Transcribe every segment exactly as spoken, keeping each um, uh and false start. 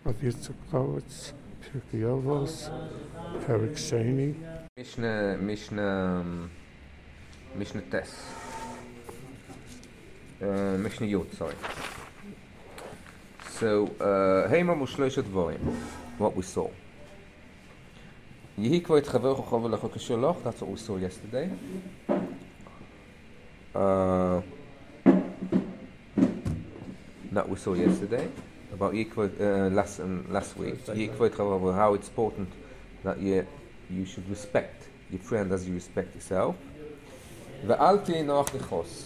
Rav Yitzchak Kowitz, Pirkei Avos, Perek Sheni. Mishnah, Mishnah, um, Mishnah Tes. Uh, Mishnah Yud, sorry. So, Heima Mushloisha Dvorim, what we saw. Yehi Kvoit Chaver Chochav Lecho Kesholoch, that's what we saw yesterday. Uh, that we saw yesterday about Yikvoit, uh, last um, last week. Yikvoit Chaver, how it's important that you you should respect your friend as you respect yourself. Ve'al tihei noach lichos.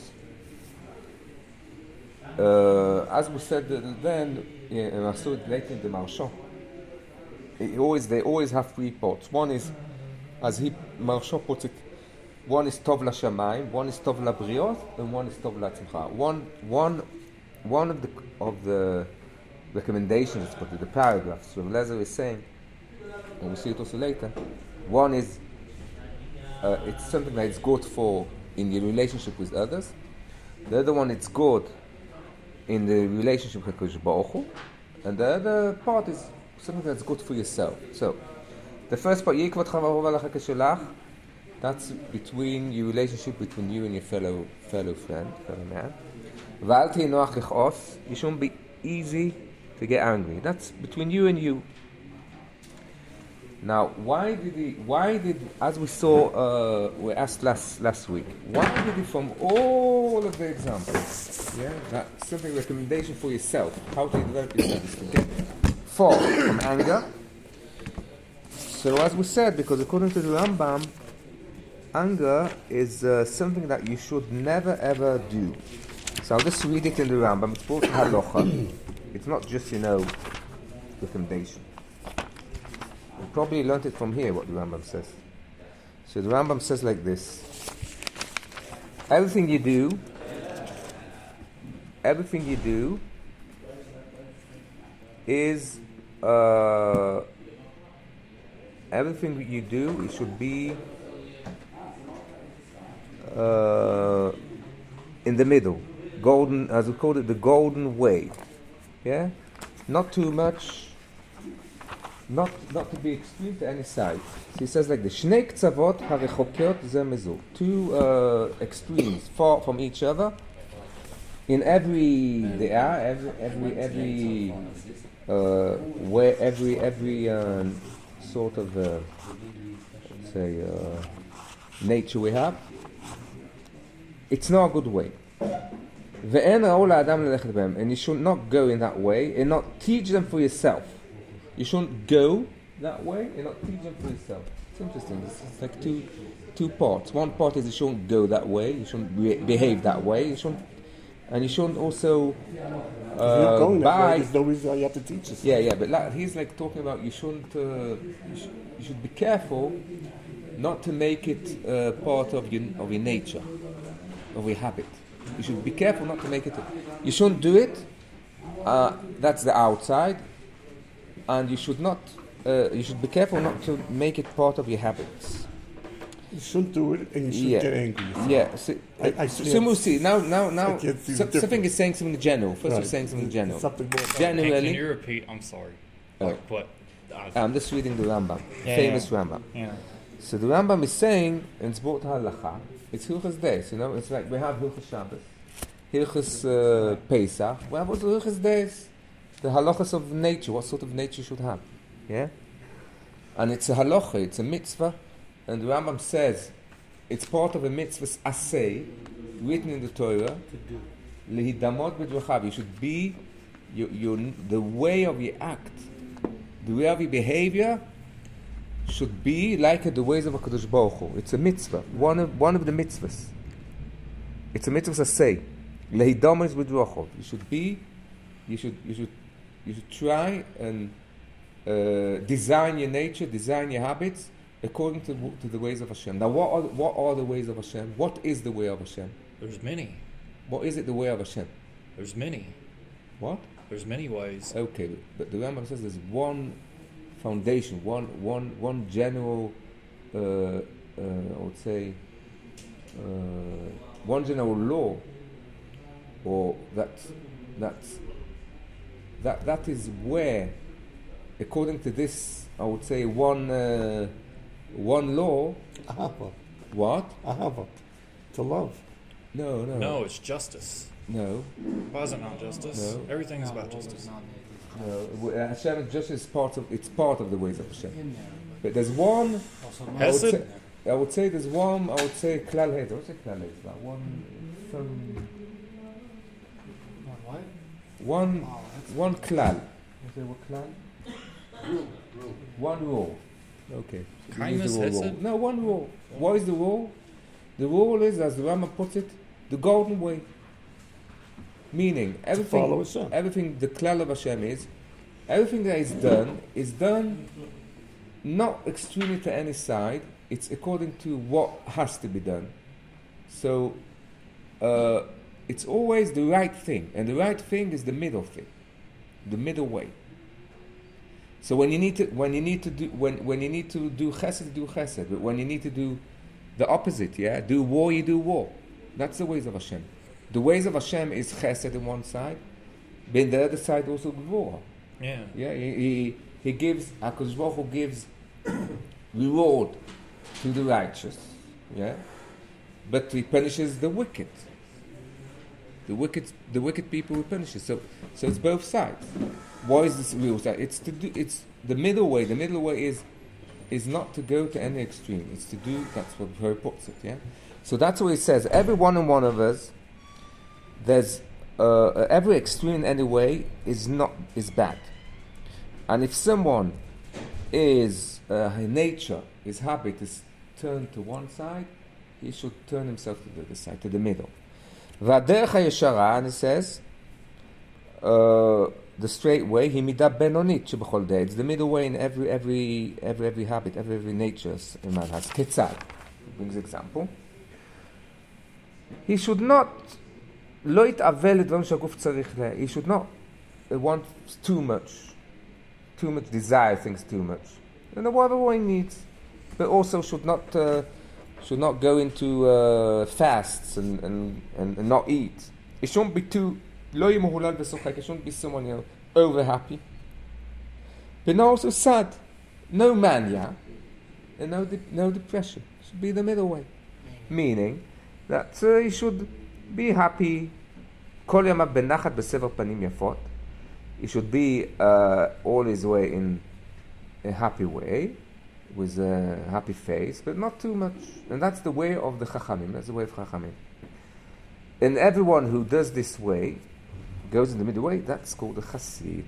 Uh, as we said then, yeah, and I saw it later in the Maharsha. It always they always have three parts. One is, as he Maharsha puts it, one is tov l'shamayim, one is tov l'briot, and one is tov l'atzimcha. One one one of the of the recommendations, but the paragraphs Rav Lezer is saying, and we'll see it also later. One is uh, it's something that is good for in your relationship with others. The other one, it's good in the relationship with Hakadosh Baruch Hu, and the other part is something that's good for yourself. So, the first part, Yikvot Chavav Alecha Keshelach, that's between your relationship between you and your fellow fellow friend, fellow man. V'al tihei noach lichos, you shouldn't be easy to get angry. That's between you and you. Now, why did he? Why did, as we saw, uh, we asked last last week, why did he, from all of the examples, yeah, that's something recommendation for yourself, how to develop yourself, is to get far from anger. So, as we said, because according to the Rambam, anger is uh, something that you should never ever do. So, I'll just read it in the Rambam. It's both halacha. It's not just, you know, recommendation. You probably learned it from here, what the Rambam says. So the Rambam says like this: everything you do, everything you do is uh, everything you do. It should be uh, in the middle, golden, as we call it, the golden way. Yeah, not too much. Not not to be extreme to any side. So he says like the Shnei k'tzavot harechokiot ze mezu. Two uh, extremes far from each other. In every they are every every every uh, where every every uh, sort of uh, let's say uh, nature we have. It's not a good way. Ve'en ra'u la'adam lelechet b'hem, and you should not go in that way and not teach them for yourself. You shouldn't go that way and not teach them for yourself. It's interesting. It's, it's like two two parts. One part is you shouldn't go that way. You shouldn't re- behave that way. You shouldn't, and you shouldn't also uh, if you're going that buy. way, there's no reason why you have to teach us. Yeah, yeah. But like, he's like talking about you shouldn't. Uh, you, sh- you should be careful not to make it uh, part of your of your nature, of your habit. You should be careful not to make it. You shouldn't do it. Uh, that's the outside. And you should not, uh, you should be careful not to make it part of your habits. You shouldn't do it, and you shouldn't yeah. get angry. Yeah. So, I, I so we'll see. Now, now, now, so, something is saying something general. First, right. we're saying something general. Something more. Generally, Hey, can you repeat? I'm sorry. Oh. Like what? Uh, I'm just reading the Rambam, yeah, famous yeah. Rambam. Yeah. So the Rambam is saying, and it's brought halacha. It's Hilchas Days. You know, it's like we have Hilchas Shabbos, Hilchas uh, Pesach. We have also Hilchas Days. The halachas of nature. What sort of nature you should have? Yeah, and it's a halacha, it's a mitzvah, and the Rambam says it's part of a mitzvah's asay, written in the Torah. Lehidamot b'dvachav. You should be, your, your, the way of your act, the way of your behavior, should be like the ways of Hakadosh Baruch Hu. It's a mitzvah, one of one of the mitzvahs. It's a mitzvah's asay. Lehidamot b'dvachav. You should be, you should, you should, you should try and Uh, design your nature, design your habits according to to the ways of Hashem. Now, what are what are the ways of Hashem? What is the way of Hashem? There's many. What is it? The way of Hashem? There's many. What? There's many ways. Okay, but the Rambam says there's one foundation, one one one general. Uh, uh, I would say uh, one general law, or that that that that is where according to this, I would say one uh, one law. Ahava. What? Ahava. To love. No, no, No, it's justice. no, Why is it not justice? No. Everything's about justice. no. W- uh, Hashem is justice is part of it's part of the ways of Hashem. In there, But there's one. also I would Hesed? say, I would say there's one. I would say klal hed. I would say klal hed. Like one. Some, what? one. Oh, that's One klal. You say what klal? One rule. Okay. So we use Kindness, the word rule. hesed? No, one rule. What is the rule? The rule is, as the Rama puts it, the golden way. Meaning, everything, follow Hashem. everything the klal of Hashem is, everything that is done is done not extremely to any side. It's according to what has to be done. So, uh, it's always the right thing, and the right thing is the middle thing, the middle way. So when you need to, when you need to do, when when you need to do chesed, do chesed. But when you need to do the opposite, yeah, do war, you do war. That's the ways of Hashem. The ways of Hashem is chesed on one side, but on the other side also gvura. Yeah. Yeah, he he, he gives, HaKadosh Baruch Hu gives reward to the righteous, yeah, but he punishes the wicked. The wicked, the wicked people he punishes. So, so it's both sides. Why is this real side? It's to do. It's the middle way. The middle way is is not to go to any extreme. It's to do. That's what Torah puts it. Yeah. So that's what it says. Every one and one of us, there's uh, every extreme in any way is not is bad. And if someone is uh, his nature, his habit is turned to one side, he should turn himself to the other side, to the middle. V'aderech hayeshara, and it says, uh, the straight way, he midah benonit shebechol day. It's the middle way in every every every every habit, every every nature a man has. Ketzad, he brings example. He should not lo yit'avel לדברים שהגוף צריך לה. He should not uh, want too much, too much desire things too much. And whatever way he needs, but also should not. Uh, should not go into uh, fasts and, and, and, and not eat. It shouldn't be too lo yimahulal v'sochek. It shouldn't be someone, you know, over happy, but not also sad. No mania and no de- no depression. It should be the middle way. Meaning that uh, he should be happy. Kol yamav benachat b'sever panim yafot. He should be uh, all his way in a happy way, with a happy face, but not too much. And that's the way of the Chachamim. That's the way of Chachamim. And everyone who does this way, goes in the middle way, that's called the Chassid.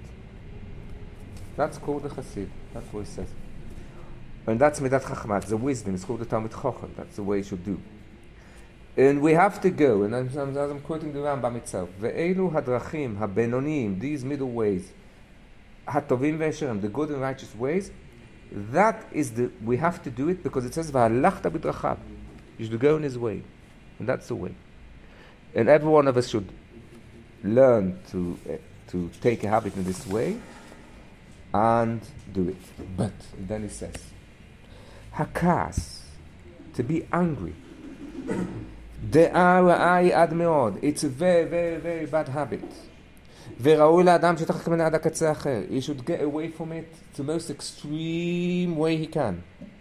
That's called the Chassid. That's what it says. And that's Midat Chacham. It's the wisdom. It's called the Talmid Chacham. That's the way you should do. And we have to go, and I'm, I'm, I'm quoting the Rambam itself, Ve'elu hadrachim habenonim, these middle ways, hatovim ve'esherim, the good and righteous ways, that is the, we have to do it because it says, V'halachta b'drachav. You should go in his way. And that's the way. And every one of us should learn to uh, to take a habit in this way and do it. But, then he says, Hakas, to be angry. De'ara'ai ad me'od. It's a very, very, very bad habit. וראוי לאדם שתרחק ממנה עד הקצה האחר. He should get away from it to the most extreme way he can.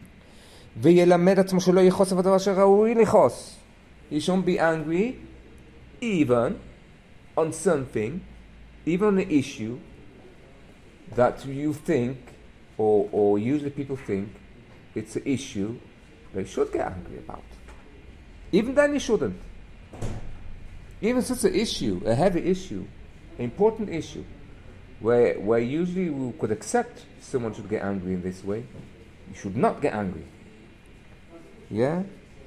וילמד עצמו שלא יכעוס בדבר שראוי לכעוס. He shouldn't be angry even on something, even on an issue that you think, or, or usually people think, it's an issue they should get angry about. Even then you shouldn't. Even such an issue, a heavy issue, important issue, where where usually we could accept someone should get angry in this way, you should not get angry. Yeah?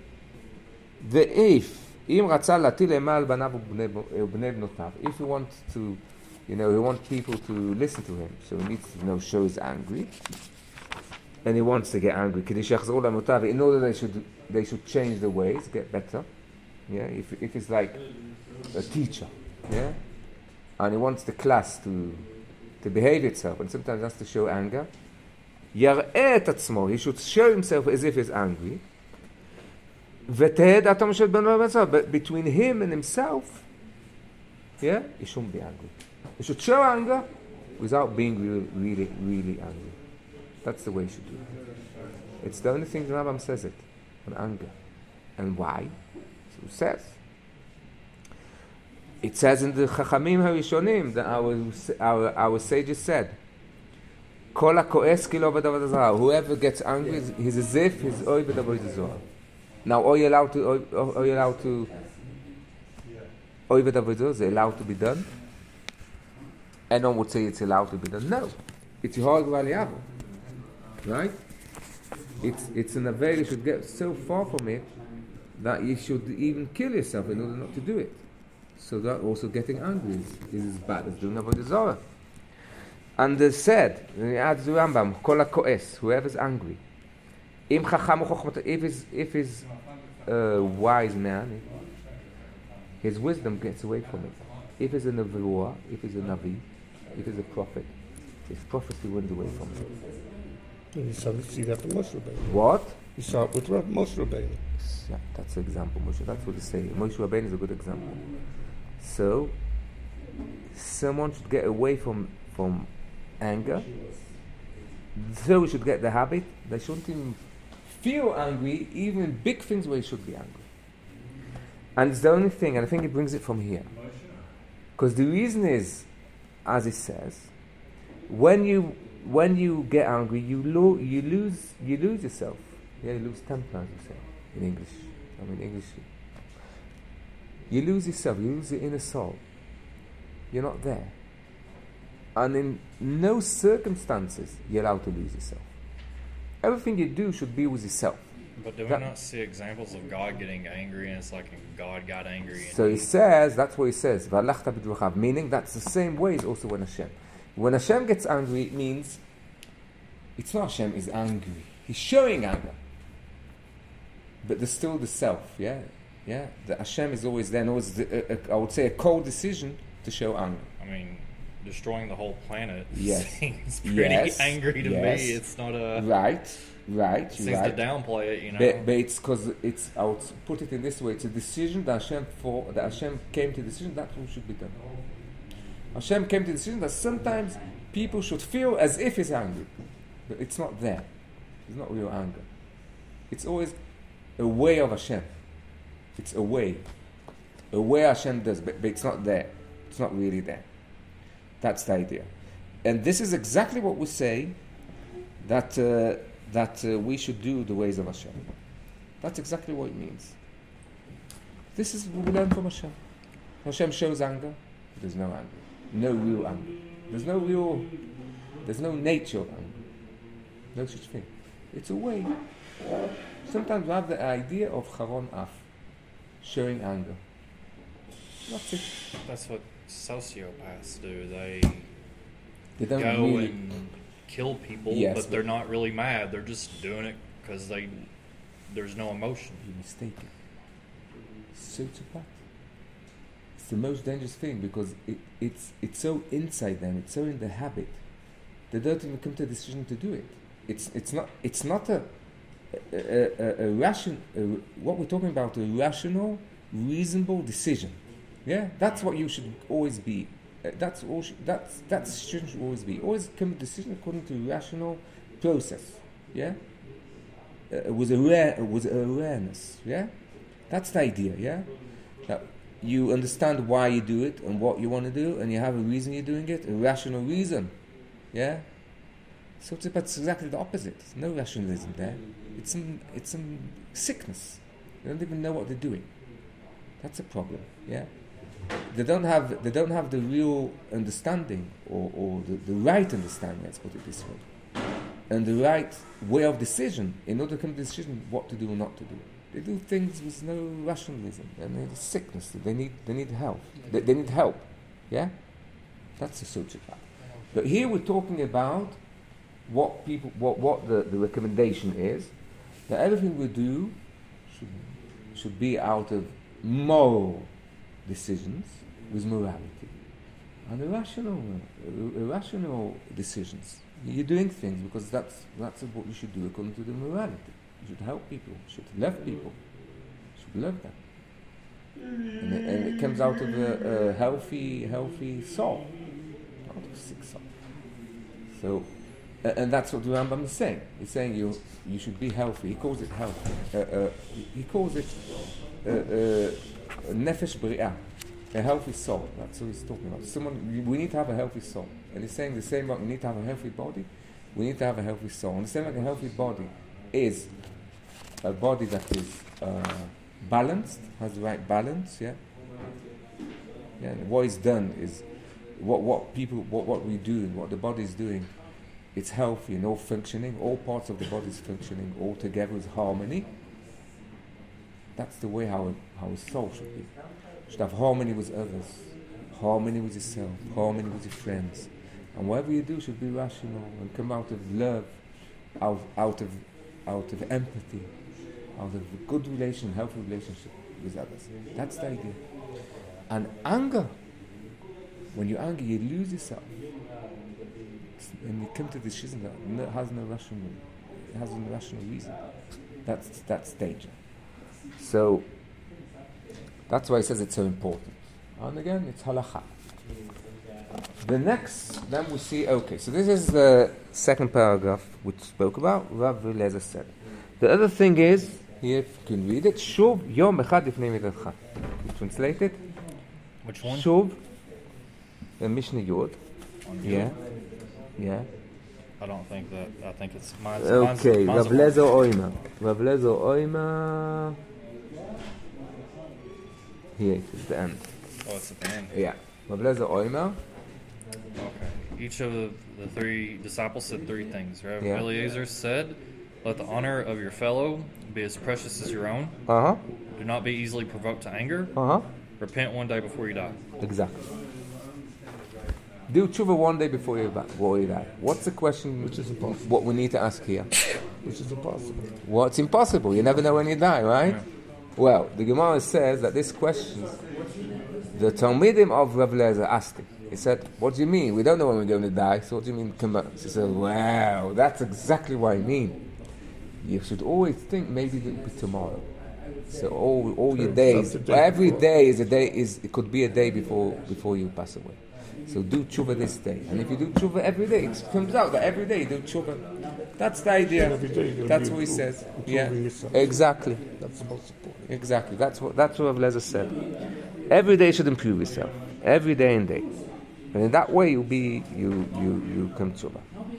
ואיף, אם רצה להטיל אימה על בניו ובני בנותיו, if he wants to, you know, he wants people to listen to him, so he needs to, you know, show he's angry, and he wants to get angry, כדי שיחזרו לאמונותיו, in order they should they should change the ways, get better. Yeah, if if it's like a teacher, yeah, and he wants the class to to behave itself, and sometimes has to show anger. יראה את עצמו, he should show himself as if he's angry. ותהא דעתו של בנו ובנותיו, but between him and himself, yeah, he shouldn't be angry. He should show anger, without being really, really, really angry. That's the way you should do it. It's the only thing the Rambam says it, on anger. And why? So it says. It says in the Chachamim Harishonim that our, our, our sages said, Kol ha'ko'es ki lo avodah avodah zarah. Whoever gets angry, he's as if he's oived avodah zarah. Now, are you allowed to, are you allowed to, oived avodah zarah, is it allowed to be done? Anyone would say it's allowed to be done. No. It's Yehoreg V'Aliyavu. Right? It's, it's an avera, you should get so far from it that you should even kill yourself in order not to do it. So that also getting angry is, is as bad as doing avodah zarah. And they said, and he adds the Rambam, Kol ha'ko'es, whoever's angry. Im chacham u'chochmat, if he's, if he's a wise man, his wisdom gets away from it. If he's a nevuah, if he's a navi, if he's a prophet, his prophecy went away from it. And you saw, see that from Moshe Rabbeinu. What? You saw it with Ra- Moshe Rabbeinu. Yeah, that's an example, Moshe. That's what they say. Moshe Rabbeinu is a good example. So, someone should get away from from anger. So we should get the habit. They shouldn't even feel angry, even in big things where you should be angry. And it's the only thing, and I think it brings it from here. Because the reason is, as it says, when you when you get angry, you lo- you lose you lose yourself. Yeah, you lose temper, as you say in English. I mean English. You lose yourself. You lose your inner soul. You're not there. And in no circumstances you're allowed to lose yourself. Everything you do should be with yourself. But do we That- not see examples of God getting angry, and it's like God got angry? And So he says, that's what he says, "V'alachta b'dvachav," meaning that's the same way as also when Hashem. When Hashem gets angry, it means it's not Hashem is angry. He's showing anger. But there's still the self, yeah? Yeah? The Hashem is always there, and always, the, uh, uh, I would say, a cold decision to show anger. I mean, destroying the whole planet Yes. seems pretty Yes. angry to Yes. me. It's not a... Right, right, Seems right. to downplay it, you know. But, but it's because it's, I would put it in this way, it's a decision that Hashem for that Hashem came to the decision that's what should be done. Hashem came to the decision that sometimes people should feel as if he's angry, but it's not there. It's not real anger. It's always a way of Hashem. It's a way, a way Hashem does, but, but it's not there. It's not really there. That's the idea, and this is exactly what we say that. Uh, that uh, we should do the ways of Hashem. That's exactly what it means. This is what we learn from Hashem. Hashem shows anger, there's no anger. No real anger. There's no real, there's no nature of anger. No such thing. It's a way. Sometimes we have the idea of Charon Af, showing anger. That's it. That's what sociopaths do. They They don't go really... and kill people, Yes, but they're but- not really mad. They're just doing it because they there's no emotion. You're mistaken. Sociopath. It's the most dangerous thing because it, it's it's so inside them. It's so in the habit. They don't even come to a decision to do it. It's it's not it's not a a, a, a, a ration. A, what we're talking about, a rational, reasonable decision. Yeah, that's what you should always be. Uh, that's all. Sh- that's that decision should always be. Always come to a decision according to a rational process. Yeah. Uh, with aware, with awareness. Yeah. That's the idea. Yeah. That you understand why you do it and what you want to do, and you have a reason you're doing it, a rational reason. Yeah. So it's, it's exactly the opposite. There's no rationalism there. It's some. It's some sickness. They don't even know what they're doing. That's a problem. Yeah. They don't have they don't have the real understanding or, or the, the right understanding, let's put it this way. And the right way of decision in order to come to the decision what to do or not to do. They do things with no rationalism. And they have sickness. They need they need help. They, they need help. Yeah? That's a sociopath. But here we're talking about what people what, what the, the recommendation is, that everything we do should should be out of moral decisions with morality and irrational, uh, irrational decisions. You're doing things because that's that's what you should do according to the morality. You should help people. You should love people. You should love them, and it, and it comes out of a, a healthy, healthy soul, not a sick soul. So, uh, and that's what the Rambam is saying. He's saying you you should be healthy. He calls it health. Uh, uh, he calls it uh, uh, nefesh b'ri'ah, a healthy soul. That's what he's talking about. Someone, we need to have a healthy soul. And he's saying the same way we need to have a healthy body, we need to have a healthy soul. And the same like a healthy body is a body that is uh, balanced, has the right balance, yeah? Yeah, and what is done is what what people what, what we do and what the body is doing, it's healthy and all functioning, all parts of the body is functioning all together is harmony. That's the way how a, how a soul should be. Should have harmony with others, harmony with yourself, harmony with your friends. And whatever you do should be rational and come out of love, out out of out of empathy, out of a good relation, healthy relationship with others. That's the idea. And anger, when you anger, you lose yourself. And you come to this decision that no, has no rational, it has no rational reason. That's that's danger. So that's why he says it's so important. And again, it's halakha. The next, then we see. Okay, so this is the second paragraph which spoke about. Rav Eliezer said. The other thing is here, if you can read it. Shuv yom echad lifnei midatcha. You translate it. Which one? Shuv, the Mishnah Yod. Yeah, yeah. I don't think that. I think it's mine's. Okay, mine's, Rav Eliezer Oima. Rav Eliezer Oima. Here it is, the end. Oh, it's at the end. Yeah. Rav Eliezer Oima. Okay. Each of the, the three disciples said three things. Right? Yeah. Eliezer said, "Let the honor of your fellow be as precious as your own. Uh huh. Do not be easily provoked to anger. Uh huh. Repent one day before you die." Exactly. Do tshuva one day before you before you die. What's the question? Which is impossible. What we need to ask here? Which is impossible. What's impossible? You never know when you die, right? Yeah. Well, the Gemara says that this question, the Talmidim of Rav Eliezer asked him. He said, "What do you mean? We don't know when we're going to die. So what do you mean come back?" He said, "Wow, that's exactly what I mean. You should always think maybe it will be tomorrow. So all all your days, Day every before. day is a day is it could be a day before before you pass away. So do tshuva this day, and if you do tshuva every day, it comes out that every day you do tshuva. That's the idea. And every day you're gonna That's be what he improve- says. improving Yeah, yourself. exactly, That's the most important. exactly. That's what that's what Rav Eliezer said. Every day you should improve yourself. Every day and day, and in that way you'll be you you you come tshuva.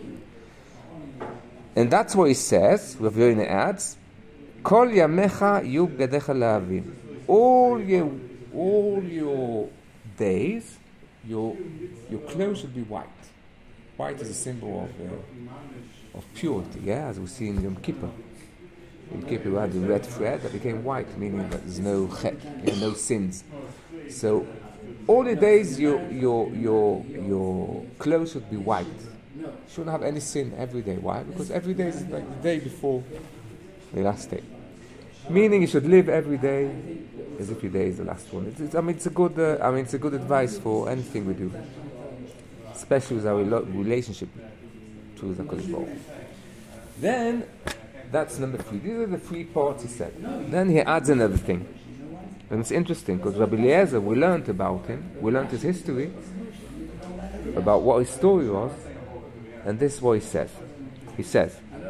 And that's what he says. Rav Yoina adds, "Kol yamecha yu b'gadecha la'avim." All your all your days, your your clothes should be white. White is a symbol of uh, of purity. Yeah, as we see in Yom Kippur. Yom Kippur we had the red thread that became white, meaning that there's no chet, yeah, no sins. So all the days your your your your clothes should be white. You shouldn't have any sin every day. Why? Because every day is like the day before the last day. Meaning you should live every day as if your day is the last one. It's, it's, I mean, it's a good. Uh, I mean, it's a good advice for anything we do, especially with our relo- relationship to the Kodesh Baruch Hu. Then that's number three. These are the three parts he said. Then he adds another thing, and it's interesting because Rabbi Eliezer, we learned about him. We learned his history, about what his story was, and this is what he says. He says.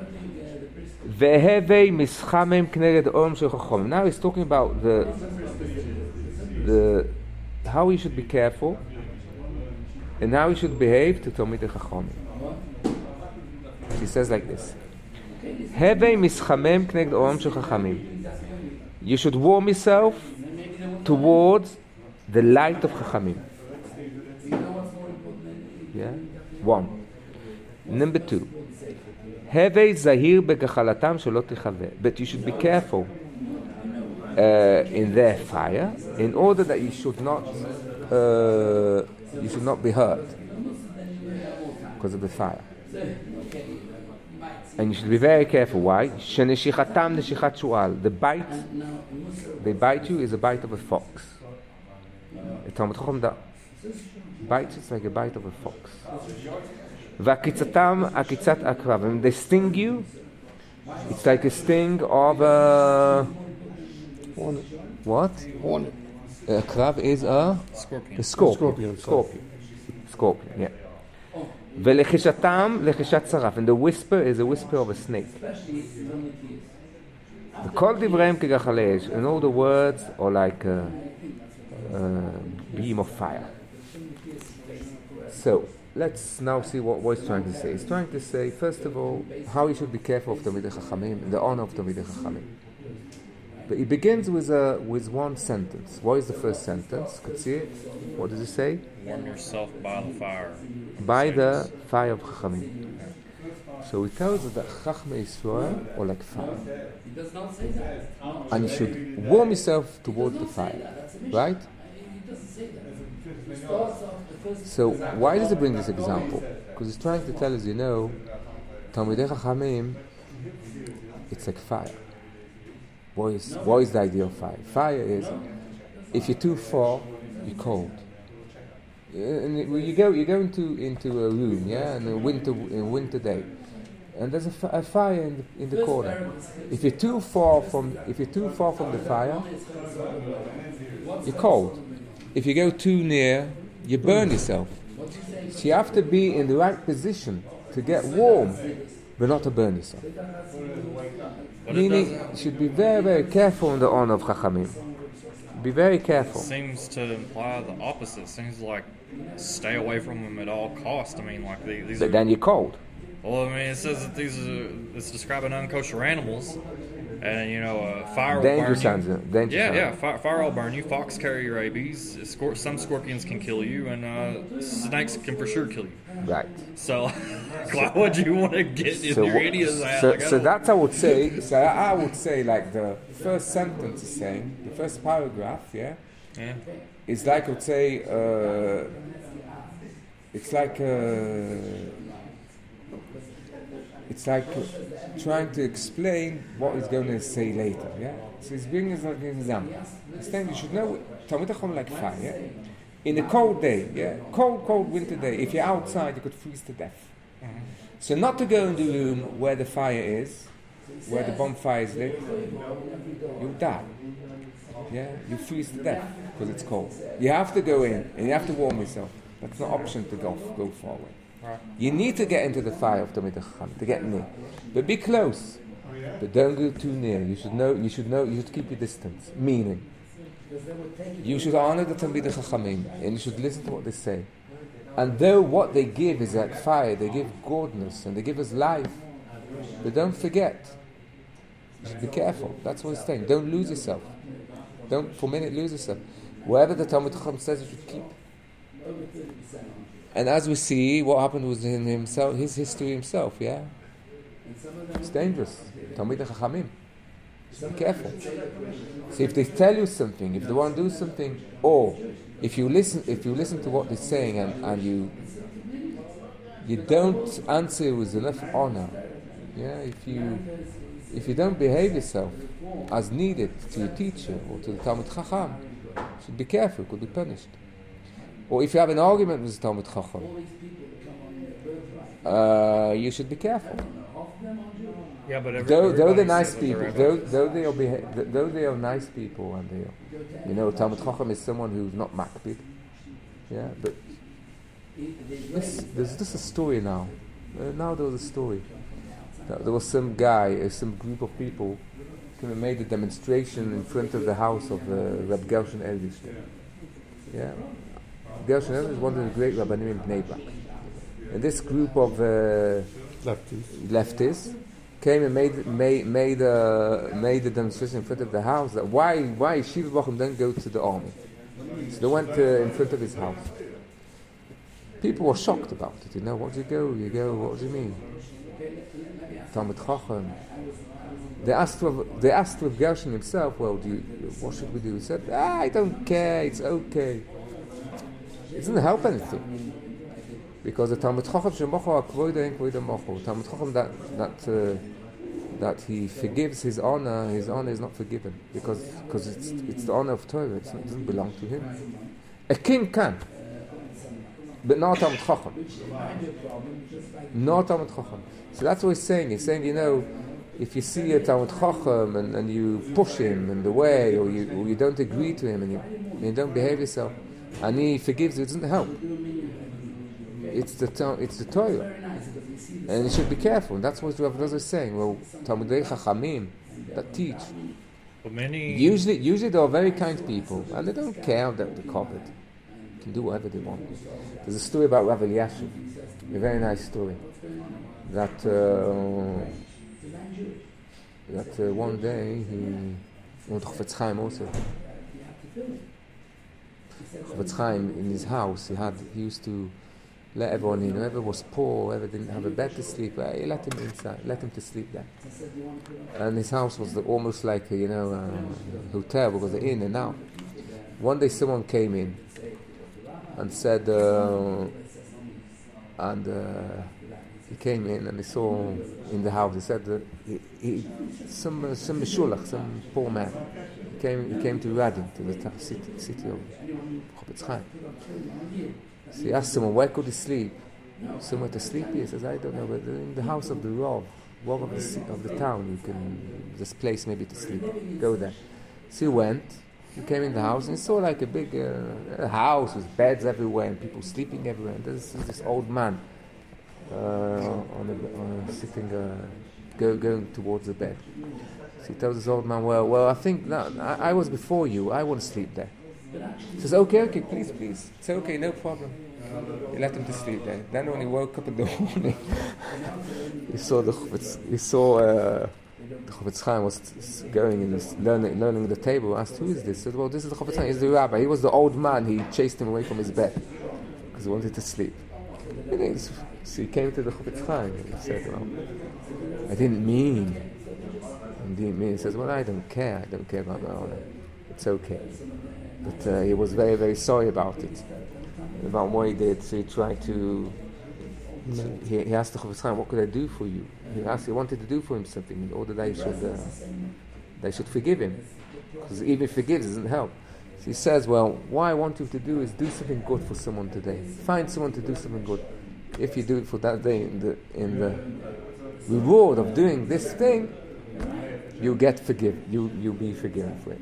Now he's talking about the the how he should be careful and how he should behave to Talmidei Chachamim. He says like this: you should warm yourself towards the light of Chachamim. Yeah, one. Number two. But you should be careful uh, in their fire, in order that you should not uh, you should not be hurt because of the fire. And you should be very careful. Why? The bite they bite you is a bite of a fox. The Talmud Chacham that bites it's like a bite of a fox. V'akitzatam akitzat akrav. When they sting you, it's like a sting of a Hornet. what? Hornet. A krav is a Scorpion. a scorpion. Scorpion. Scorpion. Scorpion. Yeah. Velechishatam lechishat saraf. And the whisper is a whisper of a snake. The kol divreim kegachalesh. And all the words are like a, a beam of fire. So, let's now see what, what he's trying to say. He's trying to say, first of all, how you should be careful of Talmidei Chachamim and the honor of Talmidei Chachamim. But he begins with a with one sentence. What is the first sentence? Could see it? What does it say? Warm yourself by the fire. By the fire of Chachamim. So he tells us that Chachmei Yisrael are like fire. And you should warm yourself towards the fire. Right? So why does he bring this example? Because he's trying to tell us, you know, Talmidei Chachamim, it's like fire. What is, what is the idea of fire? Fire is, if you're too far, you're cold. And it, you go, you go into into a room, yeah, in a winter in a winter day, and there's a, f- a fire in the, in the corner. If you're too far from, if you're too far from the fire, you're cold. If you go too near, you burn yourself. So you have to be in the right position to get warm, but not to burn yourself. But Meaning, you should be very, very careful in the honor of Chachamim. Be very careful. seems to imply the opposite. Seems like stay away from them at all costs. I mean, like the, these But are... then you're cold. Well, I mean, it says that these are... It's describing unkosher animals. And, you know, uh, fire will Dangerous burn you. animals. Dangerous Yeah, yeah, animals. fire, fire will burn you. Fox carry your rabies. Scor- some scorpions can kill you. And uh, snakes can for sure kill you. Right. So, why would you want to get in So, your what- idiot's ass? so, Like, I so don't- that's I would say. So I would say like the first sentence is saying, the first paragraph, yeah, Yeah. is like I would say, uh, it's like uh, it's like uh, trying to explain what he's going to say later, yeah. So he's bringing us like an example. He's saying you should know Talmidei Chachamim like fire, yeah? In a cold day, yeah, cold, cold winter day. If you're outside, you could freeze to death. Mm-hmm. So not to go in the room where the fire is, where the bonfire is lit, you die. Yeah, you freeze to death because it's cold. You have to go in and you have to warm yourself. That's not an option to go go far away. Right. You need to get into the fire of Talmidei Chachamim to get near, but be close. But don't go too near. You should know. You should know. You should keep your distance. Meaning, you should honor the Talmidei Chachamim and you should listen to what they say. And though what they give is like fire, they give goodness and they give us life. But don't forget. You should be careful. That's what he's saying. Don't lose yourself. Don't for a minute lose yourself. Wherever the Talmidei Chachamim says, you should keep. And as we see, what happened was in himself, his history himself. Yeah, it's dangerous. Talmidei Chachamim. Be careful. So if they tell you something, if they want to do something, or if you listen, if you listen to what they're saying and, and you you don't answer with enough honor, yeah, if you if you don't behave yourself as needed to your teacher or to the Talmid Chacham, you should be careful. You could be punished. Or if you have an argument with the Talmid Chacham, uh, you should be careful. Yeah, but every, Though, though they're everybody nice says that they're people, though, evidence. though they are beha- though they are nice people, and they are, you know, Talmid Chacham is someone who's not makpid, yeah. But this, there's just a story now. Uh, now there was a story. That there was some guy, uh, some group of people, came and made a demonstration in front of the house of uh, Reb Gershon Edelstein. Yeah, Gershon Edelstein is one of the great rabbanim in Bnei Brak. And this group of uh, Lefties. leftists came and made made made a made a demonstration in front of the house that why why Shiva Bacham don't go to the army. So they went uh, in front of his house. People were shocked about it. You know, what do you go? You go. What do you mean? Talmid Chacham. They asked Rav, they asked Rav Gershon himself. Well, do you, what should we do? He said, ah, I don't care. It's okay. It doesn't help anything. Because the Talmid Chacham shemocho akvoida en kvoida mocho. Talmid Chacham that that uh, that he forgives his honor, his honor is not forgiven because because it's it's the honor of Torah. It's not, it doesn't belong to him. A king can, but not Talmid Chacham. Not Talmid Chacham. So that's what he's saying. He's saying, you know, if you see a Talmid Chacham and, and you push him in the way, or you or you don't agree to him and you, and you don't behave yourself, and he forgives you, it doesn't help. it's the to- it's the Torah, and you should be careful. And that's what Rav Elazar is saying. Well, Talmidei Chachamim that teach. But many Usually, usually they are very kind people, and they don't care that they're covered. They can do whatever they want. There's a story about Rav Eliashiv, a very nice story. That uh, that uh, one day he went to Chofetz Chaim also. Chofetz Chaim in his house, he had he used to let everyone in. Whoever was poor, whoever didn't have a bed to sleep, uh, he let him inside, let him to sleep there. And his house was the, almost like a, you know a hotel because they're in and out. One day someone came in and said, uh, and uh, he came in and he saw in the house. He said that he, he, some uh, some meshulach, some poor man, he came he came to Radin, to the ta- city city of Chofetz Chaim. So he asked someone, where could he sleep? Somewhere to sleep? He says, I don't know, but in the house of the Rav, Rav of the, ci- of the town, you can, this place maybe to sleep. Go there. So he went, he came in the house, and he saw like a big uh, a house with beds everywhere and people sleeping everywhere. And there's this old man uh, on a, on a sitting, uh, go, going towards the bed. So he tells this old man, well, well, I think, no, I, I was before you, I want to sleep there. He says, okay, okay, please, please. It's okay, no problem. He let him to sleep there. Then when he woke up in the morning, he saw the Chofetz, he saw uh, the Chofetz Chaim was going and was learning, learning the table. Asked, who is this? He said, well, this is the Chofetz Chaim. He's the rabbi. He was the old man. He chased him away from his bed because he wanted to sleep. And so he came to the Chofetz Chaim and he said, well, I didn't mean. I didn't mean. He says, well, I don't care. I don't care about my honor. It's okay. But uh, he was very, very sorry about it, about what he did. So he tried to. to he, he asked the Chofetz Chaim, "What could I do for you?" He asked, he wanted to do for him something in order that they should, uh, they should forgive him, because even if he forgives, it doesn't help. So he says, "Well, what I want you to do is do something good for someone today. Find someone to do something good. If you do it for that day, in the in the reward of doing this thing, you get forgive. You you'll be forgiven for it."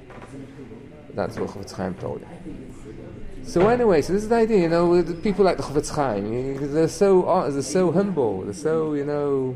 That's what Chofetz Chaim told him. So anyway, so this is the idea, you know, with people like the Chofetz Chaim, they're so they're so humble, they're so, you know,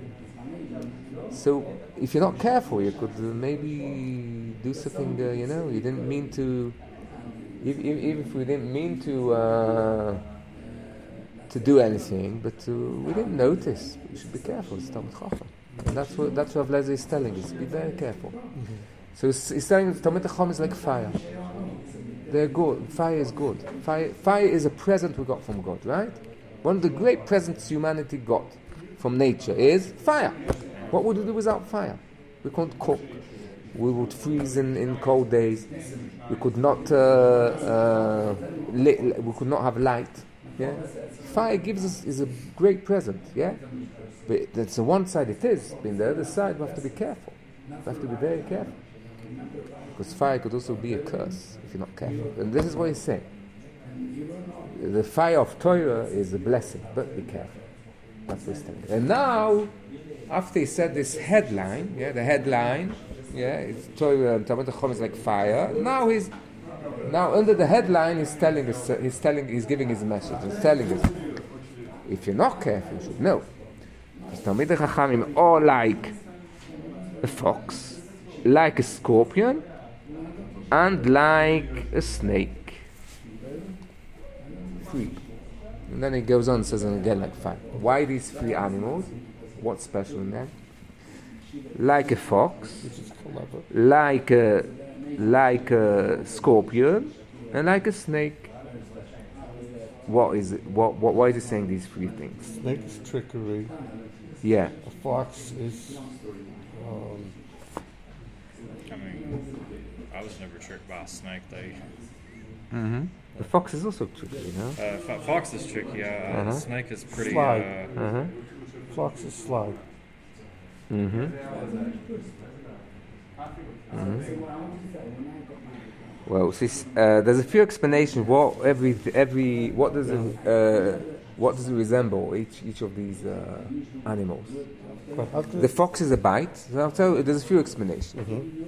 so if you're not careful, you could uh, maybe do something, uh, you know, you didn't mean to, even, even if we didn't mean to uh, to do anything, but uh, we didn't notice. We should be careful. It's Talmid Chacham, and that's what that's what Rav Elazar is telling us. Be very careful. Mm-hmm. So he's, he's telling us Talmid Chacham is like fire. They're good. Fire is good. Fire, fire is a present we got from God, right? One of the great presents humanity got from nature is fire. What would we do without fire? We couldn't cook. We would freeze in, in cold days. We could not. Uh, uh, li- we could not have light. Yeah. Fire gives us is a great present. Yeah. But that's the one side it is. But on the other side, we have to be careful. We have to be very careful. Because fire could also be a curse if you're not careful. And this is what he's saying. The fire of Torah is a blessing, but be careful. That's what he's saying. And now, after he said this headline, yeah, the headline, yeah, it's Torah and Talmid Chacham is like fire. Now he's, now under the headline, he's telling us, uh, he's telling, he's giving his message. He's telling us, if you're not careful, you should know. Because Talmid Chachamim are like a fox, like a scorpion, and like a snake. Three. And then he goes on and says, and again like five. Why these three animals? What's special in them? Like a fox, like a like a scorpion, and like a snake. What is it? What what why is he saying these three things? Snake is trickery. Yeah. A fox is um, I mean, I was never tricked by a snake. They. Mm-hmm. The fox is also tricky, you know. Uh, fo- fox is tricky. Uh, Uh-huh. Snake is pretty. Slide. Uh, Uh-huh. fox is slide. Mm-hmm. Mm-hmm. Well, see, uh, there's a few explanations. What every every what does it uh, what does it resemble each each of these uh, animals? But after The fox is a bite. So I'll tell you, there's a few explanations. Mhm.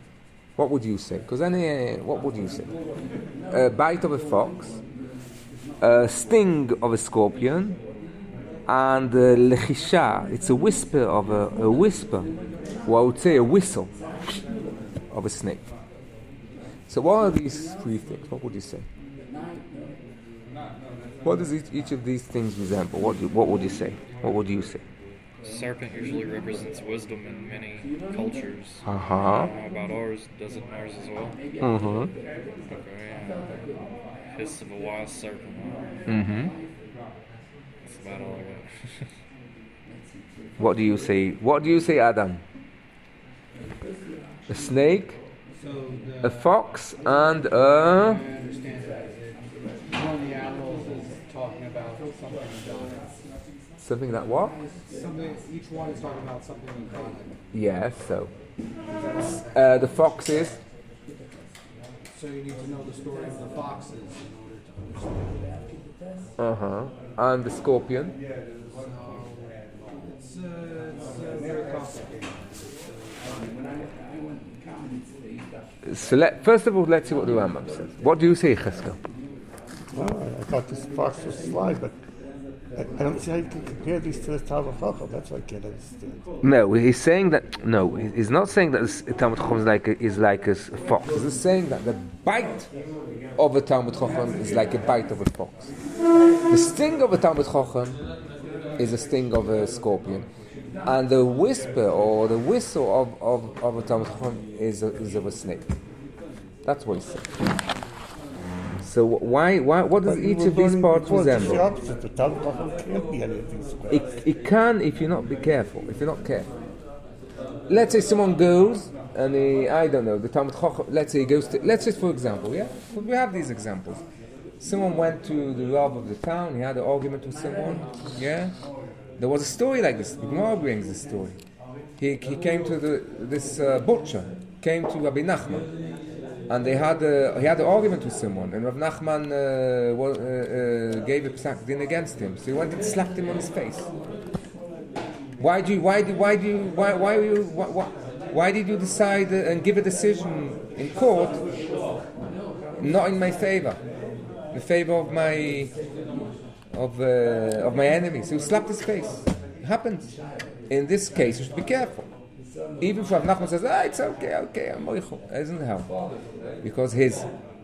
What would you say? Because any, uh, what would you say? A bite of a fox a sting of a scorpion, and uh, lechisha, it's a whisper of a, a whisper, or I would say a whistle of a snake. So what are these three things? What would you say? What does each, each of these things resemble? What, do, what would you say? What would you say? Serpent usually represents wisdom in many cultures. Uh-huh. Uh, about ours, does it in ours as well? Mm-hmm. Okay. Uh, hiss of a wise serpent. Mm-hmm. That's about all I got. What do you say? What do you say, Adam? A snake, a fox, and a... I understand that one of the animals is talking about something in God. Something that what? Something, each one is talking about something in God. Yes, so. Uh, the fox is... So you need to know the story of the foxes in order to understand. Uh-huh. And the scorpion? So it's, uh, it's uh, very complicated. So let, first of all, let's see what the Rambam says. What do you say, Cheskel? Oh, I thought this fox was sly, but I, I don't see how you can compare these to the Talmud Chacham. That's what I can't understand. No, he's saying that. No, he's not saying that the Talmud Chacham is like a, is like a fox. He's saying that the bite of a Talmud Chacham is like a bite of a fox. The sting of a Talmud Chacham is a sting of a scorpion, and the whisper or the whistle of, of, of a Talmud Chacham is a, is of a snake. That's what he's saying. So why why what does But each we're of these learning parts before, it's resemble? the opposite. The Talmud Chacham can't be any of these things. It, it can if you're not be careful. If you're not careful, let's say someone goes and he, I don't know, the Talmud Chacham. Let's say he goes to. Let's just for example, yeah, we have these examples. Someone went to the Rav of the town. He had an argument with someone. Yeah, there was a story like this. The Gemara brings this story. He he came to the this uh, butcher came to Rabbi Nachman. And they had a, he had an argument with someone, and Rav Nachman uh, wa- uh, uh, gave a psak din against him. So he went and slapped him on his face. Why do you? Why do? Why do you? Why? Why are you? Why, why, why did you decide uh, and give a decision in court, not in my favor, in favor of my of uh, of my enemy? So he slapped his face. It happens. In this case, you should be careful. Even if Rav Nachman says, ah, it's okay, okay, I'm moichel. It doesn't help. Because his.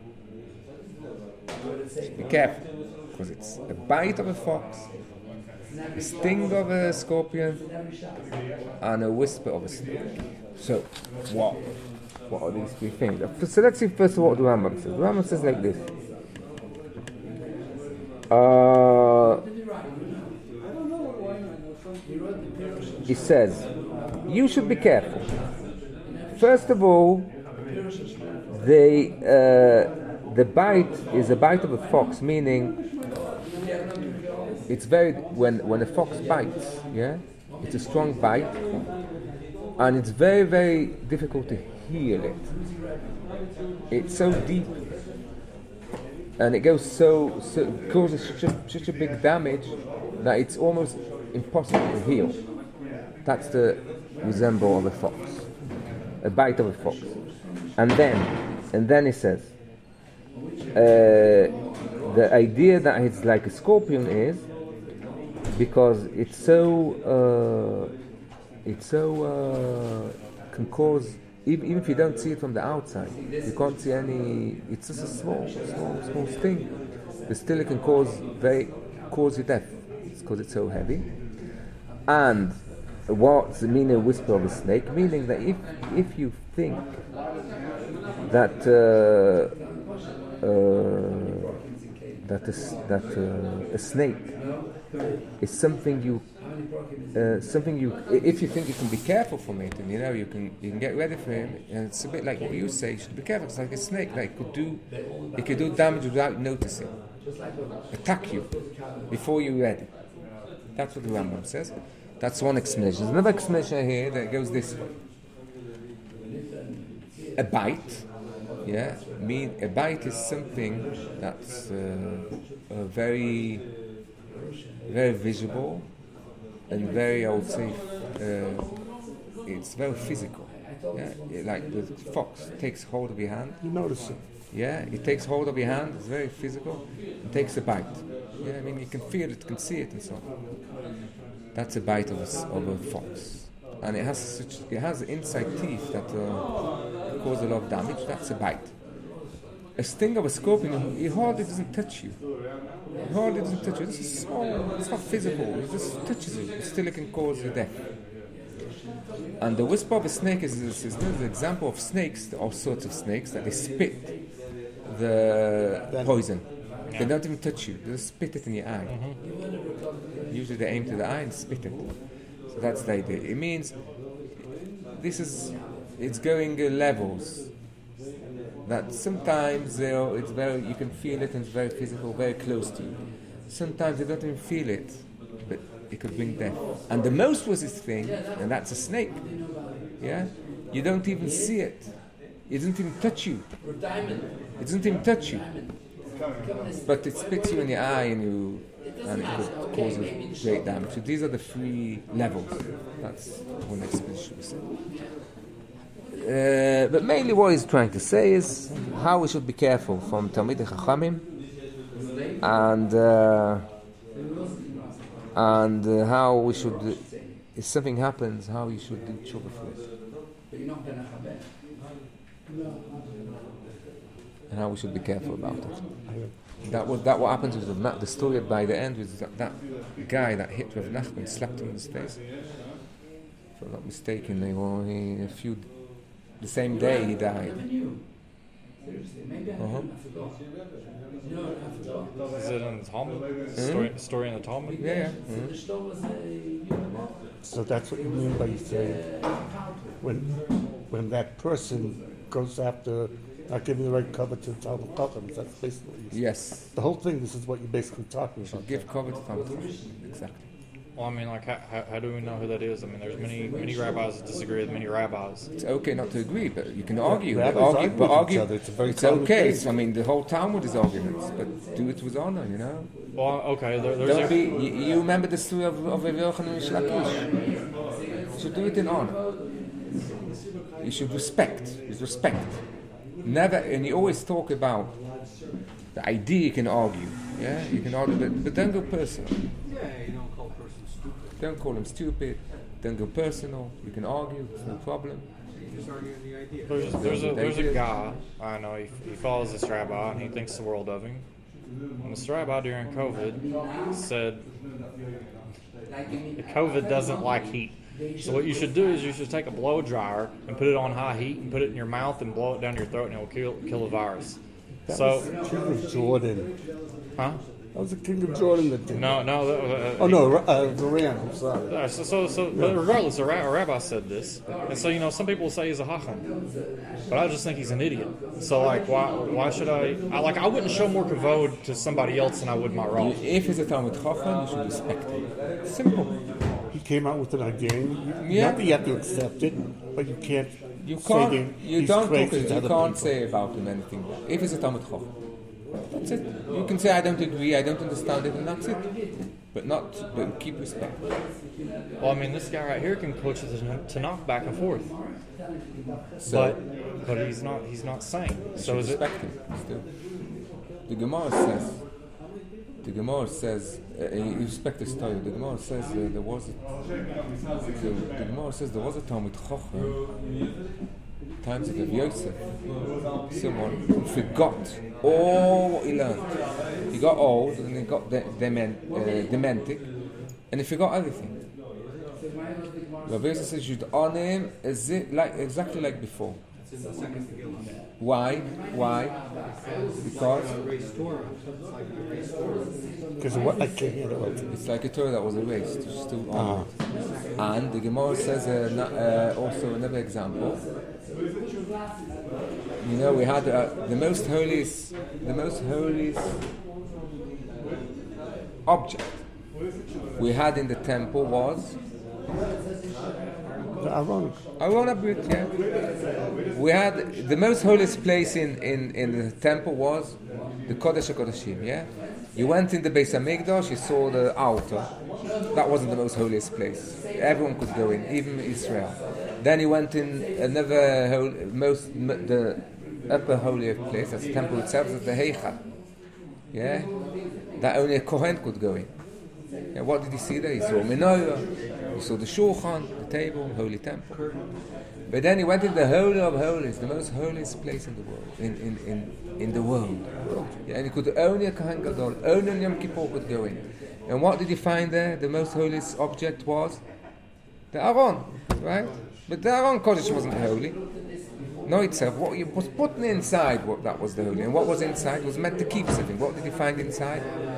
Be careful. Because it's a bite of a fox, a sting of a scorpion, and a whisper of a snake. So, what? What are these three things? So let's see first of all what the Rambam says. The Rambam says like this. Uh, he says, you should be careful. First of all, the uh, the bite is a bite of a fox, meaning it's very when when a fox bites, yeah, it's a strong bite, and it's very very difficult to heal it. It's so deep, and it goes so so it causes such a, such a big damage that it's almost impossible to heal. That's the resemble of a fox, a bite of a fox, and then, and then he says, uh, the idea that it's like a scorpion is because it's so, uh, it's so uh, can cause even, even if you don't see it from the outside, you can't see any. It's just a small, small, small sting. But still, it can cause very cause you death. It's because it's so heavy, and. What's the meaning of whisper of a snake? Meaning that if if you think that uh, uh, that a, that uh, a snake is something you uh, something you if you think you can be careful from it, and you know you can you can get ready for him, and it's a bit like what you say. You should be careful. It's like a snake. Like it could do it could do damage without noticing, attack you before you're ready. That's what the Rambam says. That's one explanation. There's another explanation here that goes this way. A bite, yeah, mean a bite is something that's uh, uh, very, very visible and very, I would say, uh, it's very physical. Yeah, it, like the fox takes hold of your hand. You notice it. Yeah, it takes hold of your hand. It's very physical. It takes a bite. Yeah, I mean you can feel it, can see it, and so on. That's a bite of a, s- of a fox, and it has such, it has inside teeth that uh, cause a lot of damage. That's a bite. A sting of a scorpion, it hardly doesn't touch you. It hardly doesn't touch you. This is small. It's not physical. It just touches you. Still, it can cause you death. And the whisper of a snake is, is, is an example of snakes, all sorts of snakes, that they spit the poison. They don't even touch you. They just spit it in your eye. Usually they aim to the eye and spit it. So that's the idea. It means this is, it's going uh, levels. That sometimes they'll- it's very, you can feel it and it's very physical, very close to you. Sometimes you don't even feel it, but it could bring death. And the most worst thing, and that's a snake. Yeah, you don't even see it. It doesn't even touch you. It doesn't even touch you. But it spits you in the eye, and you, and it could cause you great damage. So these are the three levels. That's one expedition we say. Uh, but mainly what he's trying to say is how we should be careful from Talmidei Chachamim, and uh, and uh, how we should, uh, if something happens, how you should do tshuva for it, and how we should be careful about it. That what that what happens with the, ma- the story by the end was that, that guy that hit Rav Nachman, slapped him in his face. If I'm not mistaken, they were he, a few. The same day he died. Uh-huh. Is it in the Talmud? Story, story in the Talmud? Yeah, yeah. Mhm. So that's what you mean by saying when when that person goes after not giving the right cover to the Talmud Chacham. That's basically what you say. Yes. The whole thing. This is what you're basically talking Should about. give cover to Talmud Chacham. Exactly. Well, I mean, like, how, how, how do we know who that is? I mean, there's many many rabbis that disagree with many rabbis. It's okay not to agree, but you can argue. rabbis But argue, argue but with each argue. other. It's a very It's common okay. thing. I mean, the whole Talmud is arguments, but do it with honor, you know. Well, okay, there, there's Don't a, be. You, you remember the story of of Rav Yochanan Ish Lakish. You should do it in honor. You should respect. With respect. Never. And you always talk about the idea. You can argue. Yeah, you can argue, but, but don't go personal. Yeah, you don't call a person stupid. Don't call him stupid. Don't go personal. You can argue. It's no problem. You're just arguing the idea. there's, there's a there's a guy I know. He, he follows this rabbi and he thinks the world of him. And this rabbi during COVID said that COVID doesn't like heat. So what you should do is you should take a blow dryer and put it on high heat and put it in your mouth and blow it down your throat and it will kill kill a virus. That So, was King of Jordan. huh? That was the King of Jordan that did. No, no. Uh, Oh no, Ra- uh, Duran. I'm sorry. Uh, so, so, so but regardless, a, ra- a rabbi said this, and so you know, some people say he's a hacham, but I just think he's an idiot. So, like, why, why should I? I like, I wouldn't show more kavod to somebody else than I would my raw. If he's a Talmud Chacham, you should respect him. Simple. He came out with an idea. You, Yeah. Not that you have to accept it, but you can't. You say can't. that You he's don't talk. crazy You to other can't people. say about him anything bad. If he's a Talmud Chacham, that's it. You can say I don't agree, I don't understand it, and that's it. But not. But keep respect. Well, I mean, this guy right here can coach the Tanakh back and forth, So but but he's not he's not sane. you So should is it? respect him still. The Gemara says. The Gemara says uh, you respect the story. The Gemara says uh, there was. A, the, the Gemara says there was a Talmud Chacham. Times of Rav Yosef, someone who forgot all what he learned. He got old and he got de- dement, uh, dementic, and he forgot everything. Rav Yosef says you should honor him as it, like exactly like before. It's in the second Megillah. Why? Why? Because Erased Torah. It's like an erased Torah. Because what I can't handle it. it's like a Torah that was erased. You still honor it. And the Gemara says uh, na- uh, also another example. You know, we had uh, the most holiest, the most holiest object we had in the temple was The Aron. Arona Brit, yeah. We had the most holiest place in, in, in the temple was the Kodesh HaKodeshim, yeah. You went in the Beis Hamikdash, you saw the altar. That wasn't the most holiest place. Everyone could go in, even Israel. Then you went in another hol- most m- the upper holy of place, that's the temple itself, is the Heichal. Yeah? That only a Kohen could go in. Yeah, what did he see there? He saw menorah, he saw the shulchan, the table, holy temple. But then he went into the Holy of Holies, the most holiest place in the world, in, in, in, in the world. Yeah, and he could only a Kohen Gadol, only on Yom Kippur could go in. And what did he find there? The most holiest object was the Aron, right? But the Aron Kodesh wasn't holy. No, itself. What he was putting inside, what that was the holy. And what was inside was meant to keep something. What did he find inside?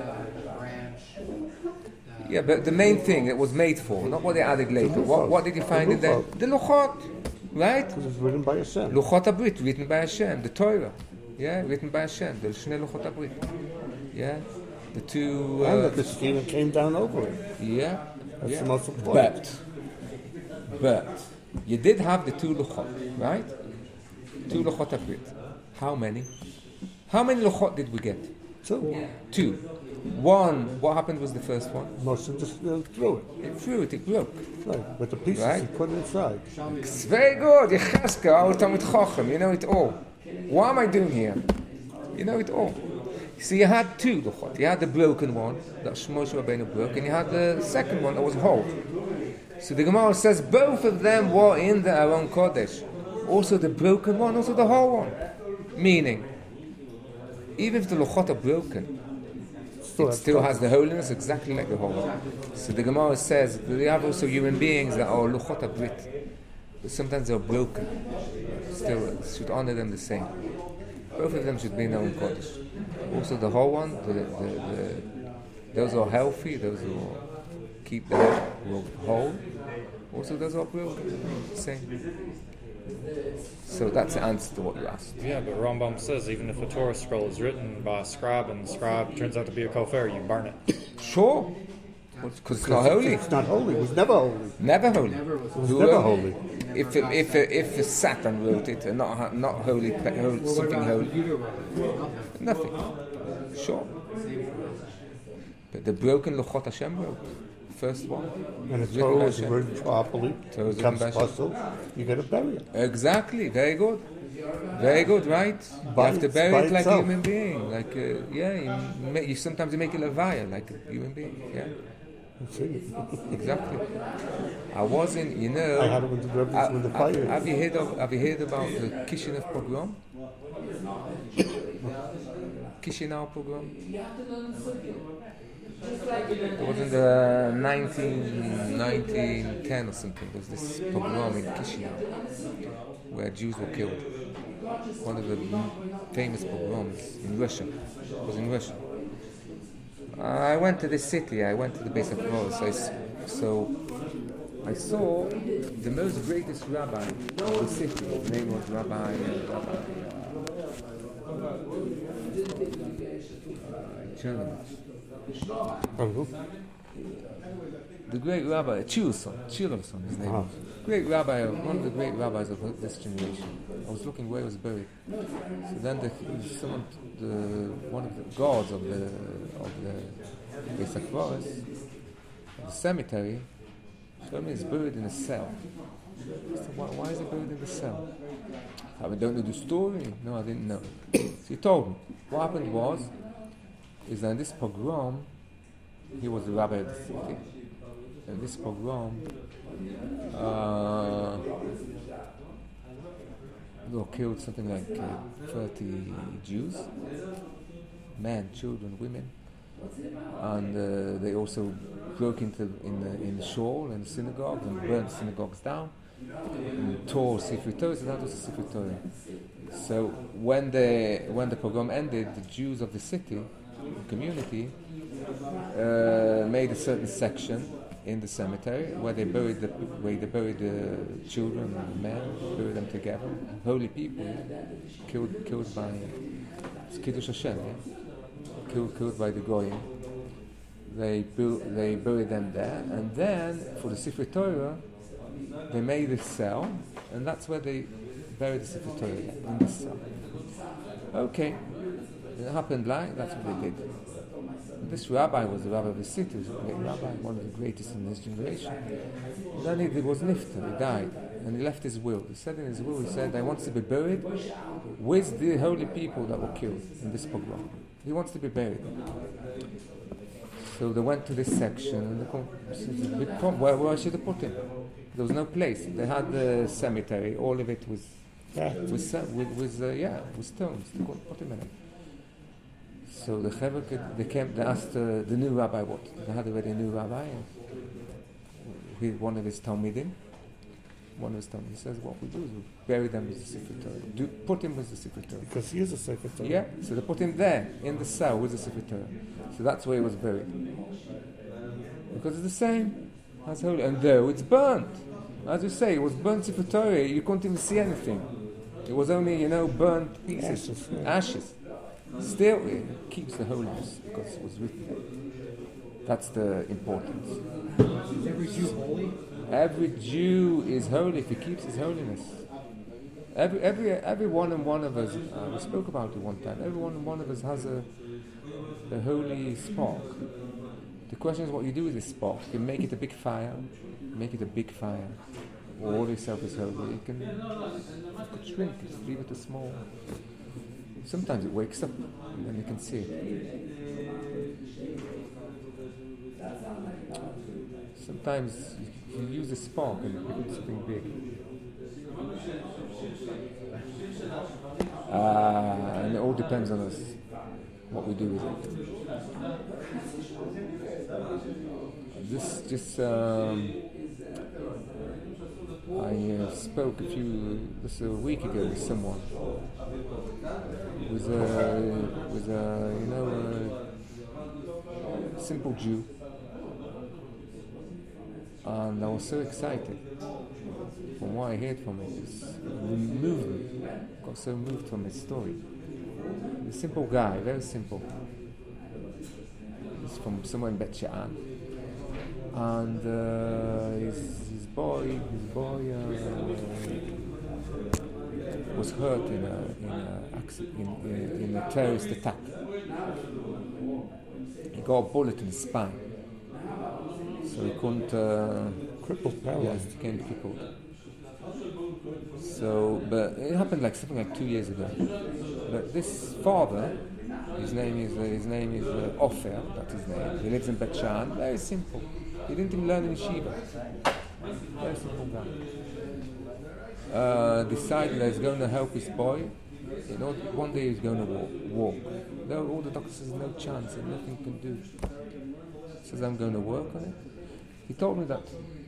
Yeah, but the main thing it was made for, not what they added later. What, what did he find in there? The Luchot, right? Because it's written by Hashem. Luchot HaBrit, written by Hashem. The Torah, yeah, written by Hashem. The Shnei Luchot HaBrit, yeah. The two... Uh, and that the Stephen came down over it. Yeah. That's yeah. the most important. But, but, you did have the two Luchot, right? Two Luchot HaBrit. How many? How many Luchot did we get? Two. Two. One, what happened was the first one? Moshe just uh, threw it. It threw it, it broke. Right. But the pieces Right. he put inside. It's very good. Yecheska, our Talmid Chacham, you know it all. What am I doing here? You know it all. So you had two Luchot. You had the broken one, that Moshe Rabbeinu broke, and you had the second one that was whole. So the Gemara says both of them were in the Aron Kodesh. Also the broken one, also the whole one. Meaning, even if the Luchot are broken, Still it still has the holiness exactly like the whole one. So the Gemara says that we have also human beings that are Luchot HaBrit. But sometimes they're broken. Still, should honor them the same. Both of them should be in their own Kodesh. Also the whole one, the, the, the, those are healthy, those who keep the whole. Also those are broken. Same. So that's the answer to what you asked. Yeah, but Rambam says even if a Torah scroll is written by a scribe and the scribe turns out to be a kofar, you burn it. Sure. Because it's not holy. It's not holy. It was never holy. Never holy. It was never holy. If if if, if Satan wrote it and not not holy, holy something holy, nothing. Sure. But the broken Luchot Hashem wrote. First one. And the written Torah by was Hashem. written properly. Torah was Becomes written by Hashem. puzzle. You got to bury it. Exactly. Very good. Very good. Right. By you have to its- bury by it like a itself. human being. Like uh, yeah. You, ma- you sometimes you make it a via like a human being. Yeah. That's it. Exactly. I wasn't. You know. I had it with the rebels Uh, with the have, fire. have you heard of? Have you heard about the Kishinev pogrom? Kishinev pogrom. It was in the nineteen, nineteen ten or something. There was this pogrom in Kishinev where Jews were killed. One of the famous pogroms in Russia. It was in Russia. I went to the city. I went to the base of Rose. So I, s- so I saw the most greatest rabbi of the city. His name was Rabbi. Uh, rabbi uh, Chernovich. From who? The great rabbi, Chilson, Chilson, his name. Ah. was. Great rabbi, one of the great rabbis of this generation. I was looking where he was buried. So then the, someone, the, one of the guards of the of the Beis HaKvaros, the cemetery, showed me he's buried in a cell. I said, why, why is he buried in the cell? I mean, don't know the story? No, I didn't know. So he told me. What happened was, is that in this pogrom, he was the rabbi of the city. And this pogrom, uh, they killed something like uh, thirty Jews, men, children, women, and uh, they also broke into in the in the shul and the synagogue and burned synagogues down, and tore Sifrei Torah. So that was the Sifrei Torah. So when the when the pogrom ended, the Jews of the city, the community, uh, made a certain section in the cemetery where they buried the where they buried the children and the men, buried them together. Holy people, killed killed by it's Kiddush Hashem, yeah? killed killed by the goyim. They built, they buried them there, and then for the Sifrei Torah, they made a cell, and that's where they buried the Sifrei Torah, in the cell. Okay, it happened like that's what they did. This rabbi was the rabbi of the city, he was a great rabbi, one of the greatest in his generation. Then he, he was nifter, he died. and he left his will. He said in his will, he said, he wants to be buried with the holy people that were killed in this pogrom. He wants to be buried. So they went to this section, and the com- said, "It's a big problem. Where, where should they put him? There was no place. They had the cemetery, all of it was Yeah. with, sa- with, with uh, yeah, with stones. They couldn't put him in it. So the Chaver, they came, they asked uh, the new rabbi what? They had already a new rabbi, and he, one of his Talmidim, one of his Talmidim, he says, what we do is we bury them with the Sefer Torah. Do, put him with the Sefer Torah. Because he is a Sefer Torah. Yeah, so they put him there, in the cell with the Sefer Torah. So that's where he was buried. Because it's the same as holy. And though it's burnt, as you say, it was burnt Sefer Torah, you couldn't even see anything. It was only, you know, burnt pieces, Ashes, yeah. ashes. Still, it keeps the holiness because it was written there. That's the importance. Is every Jew holy? Every Jew is holy if he keeps his holiness. Every every every one and one of us, uh, we spoke about it one time. Every one and one of us has a a holy spark. The question is what you do with this spark. You can make it a big fire, make it a big fire. All yourself is holy. You can, you could shrink it, leave it a small. Sometimes it wakes up and then you can see it. Sometimes you, you use a spark and it becomes something big. Uh, and it all depends on us, what we do with it. This just, um, I uh, spoke a few, just a week ago with someone. It was a, was a, you know, a simple Jew. And I was so excited from what I heard from him. It moved me. Got so moved from his story. A simple guy, very simple. He's from somewhere in Bet She'an. And uh, his, his boy, his boy uh, was hurt in a in a, accident, in, in, in a terrorist attack. He got a bullet in his spine. So he couldn't. Uh, Crippled, yes, paralyzed. he became crippled. So, but it happened like something like two years ago. But this father, his name is uh, his name is uh, Ofer. That's his name. He lives in Bet She'an. Very simple. He didn't even learn in Shiva. Very simple guy. Uh, decided that he's going to help his boy. You know, one day he's going to walk. walk. No, all the doctor says no chance and nothing can do. Says I'm going to work on it. He told me that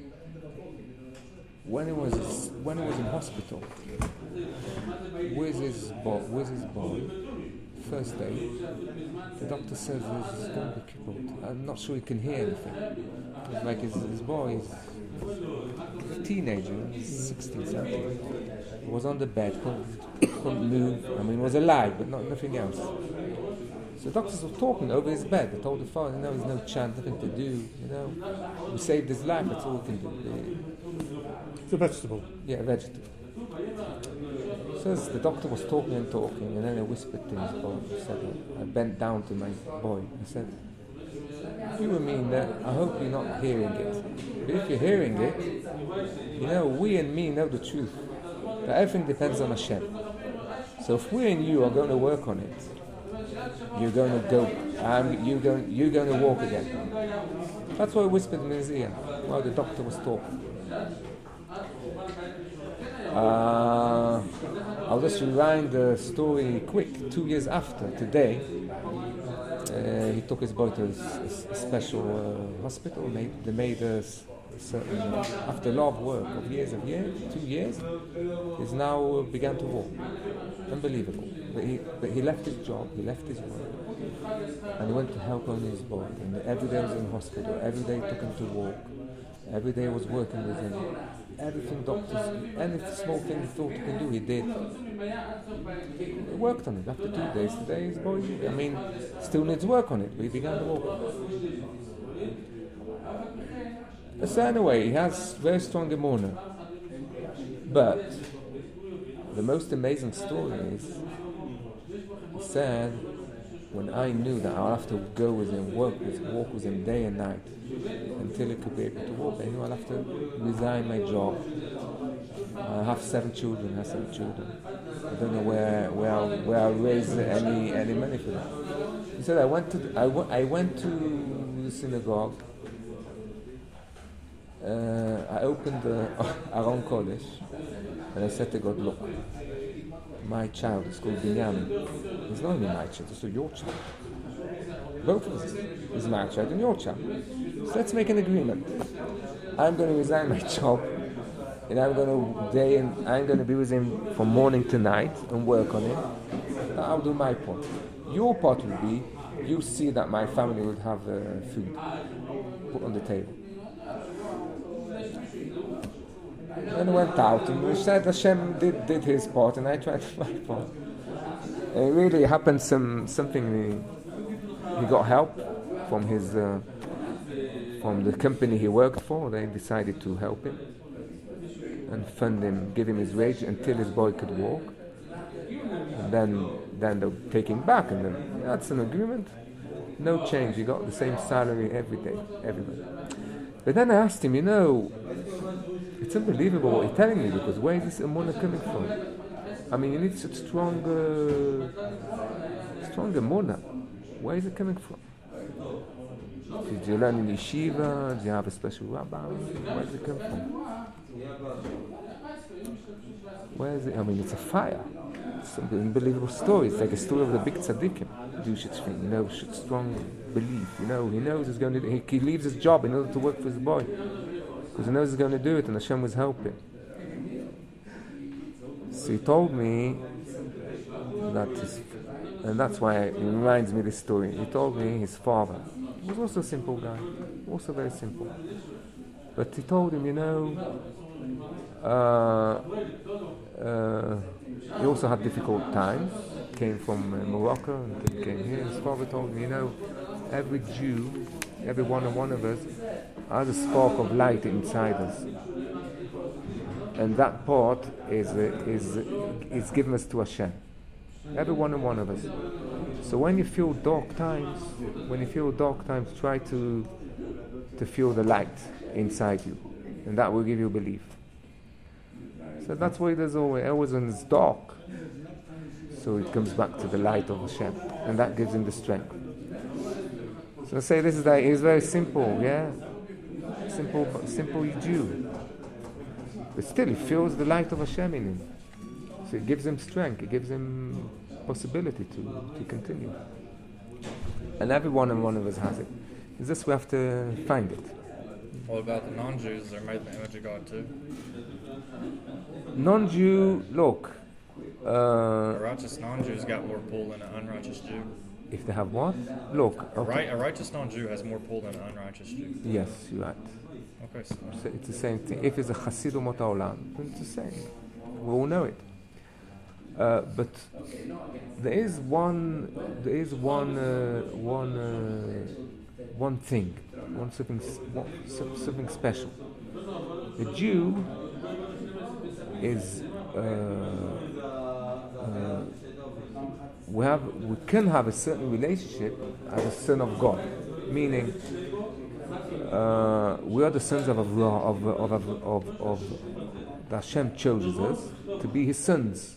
when he was when he was in hospital with his boy, with his boy, first day, the doctor says he's going to be crippled. I'm not sure he can hear anything. It's like his, his boy is a teenager, he's sixteen, seventeen. He was on the bed, couldn't, couldn't move. I mean, he was alive, but not nothing else. So the doctors were talking over his bed. They told the father, no, there's no chance, nothing to do. You know, we saved his life. That's all we can do. It's a vegetable. Yeah, vegetable. Says the doctor was talking and talking, and then he whispered to his boy. He said, I bent down to my boy. I said, you and me, I hope you're not hearing it. But if you're hearing it, you know, we and me know the truth. That everything depends on Hashem. So if we and you are going to work on it, you're going to go, um, you're going, you're going to walk again. That's what he whispered in his ear while the doctor was talking. Uh, I'll just rewind the story quick. Two years after, today, uh, he took his boy to a, a special uh, hospital. They, they made a certain, after a lot of work of years of years, two years, he's now began to walk. Unbelievable. But he, but he left his job, he left his work, and he went to help on his boy. And every day he was in hospital, every day he took him to walk, every day he was working with him. Everything doctors, any small thing he thought he could do, he did. He worked on it. After two days, today his boy, I mean, still needs work on it, but he began to walk. So anyway, he has very strong emunah. But the most amazing story is, he said, when I knew that I'll have to go with him, work with him, walk with him day and night until he could be able to walk, I knew I'll have to resign my job. I have seven children. I have seven children. I don't know where where I'll, where I'll raise any any money for that. He said I went to the, I, w- I went to the synagogue. Uh, I opened the Aron Kodesh and I said to God, look, my child is called Binyamin. It's not only my child, it's also your child. Both of us is my child and your child. So let's make an agreement. I'm going to resign my job, and I'm going to day and I'm going to be with him from morning to night and work on him. I'll do my part. Your part will be you see that my family will have uh, food put on the table. And went out and we said Hashem did, did his part and I tried to do my part. And it really happened some something. He, he got help from his uh, from the company he worked for. They decided to help him and fund him, give him his wage until his boy could walk. And then then they'll take him back, and then that's an agreement. No change. He got the same salary every day, everybody. But then I asked him, you know, it's unbelievable what you're telling me, because where is this emunah coming from? I mean, you need such strong, uh, strong emunah. Where is it coming from? Did you learn in yeshiva? Did you have a special rabbi? Where does it come from? Where is it? I mean, it's a fire. It's an unbelievable story. It's like a story of the big tzaddikim. Do such thing, you know, such strong belief. You know, he knows he's going to. He, he leaves his job in order to work for his boy, because he knows he's going to do it, and Hashem was helping. So he told me that, his, and that's why it reminds me of this story. He told me his father was also a simple guy, also very simple. But he told him, you know, uh, uh, he also had difficult times. Came from uh, Morocco and then came here. His father told me, you know, every Jew, every one and one of us has a spark of light inside us, and that part is uh, is is given us to Hashem. Every one and one of us. So when you feel dark times, when you feel dark times, try to to feel the light inside you, and that will give you belief. So that's why there's always, always when it's dark. So it comes back to the light of Hashem, and that gives him the strength. So I say this is like, it's very simple, yeah, simple, simple Jew, but still he feels the light of Hashem in him. So it gives him strength, it gives him possibility to, to continue. And every one and one of us has it. It's just we have to find it. What about the non-Jews? They're made in the image of God too. Non-Jew, look. Uh, a righteous non-Jew's got more pull than an unrighteous Jew. If they have what? Look. A, Okay. right, a righteous non-Jew has more pull than an unrighteous Jew. Yes, you're right. Okay, so So it's the same thing. If it's a Chasid Umot Haolam, then it's the same. We all know it. Uh, but there is one, there is one, uh, one, uh, one thing, one something, one, something special. The Jew is. Uh, uh, we have, we can have a certain relationship as a son of God, meaning. Uh, we are the sons of Avraham, of, of, of, of, of that Hashem chooses us to be His sons.